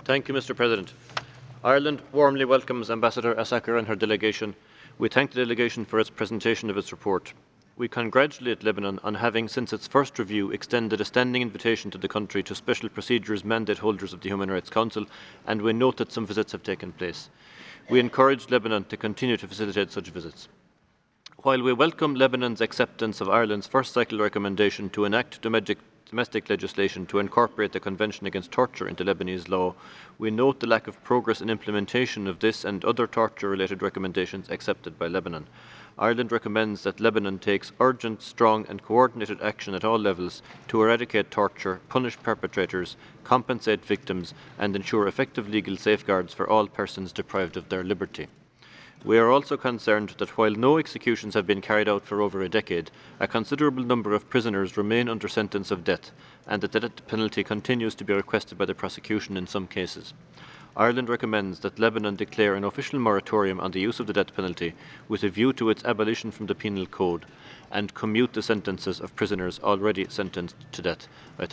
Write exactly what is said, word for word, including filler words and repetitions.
Thank you, Mr President. Ireland warmly welcomes Ambassador Assecar and her delegation. We thank the delegation for its presentation of its report. We congratulate Lebanon on having, since its first review, extended a standing invitation to the country to special procedures mandate holders of the Human Rights Council, and we note that some visits have taken place. We encourage Lebanon to continue to facilitate such visits. While we welcome Lebanon's acceptance of Ireland's first cycle recommendation to enact domestic, domestic legislation to incorporate the Convention Against Torture into Lebanese law, we note the lack of progress in implementation of this and other torture-related recommendations accepted by Lebanon. Ireland recommends that Lebanon takes urgent, strong and coordinated action at all levels to eradicate torture, punish perpetrators, compensate victims and ensure effective legal safeguards for all persons deprived of their liberty. We are also concerned that while no executions have been carried out for over a decade, a considerable number of prisoners remain under sentence of death, and that the death penalty continues to be requested by the prosecution in some cases. Ireland recommends that Lebanon declare an official moratorium on the use of the death penalty with a view to its abolition from the penal code, and commute the sentences of prisoners already sentenced to death. I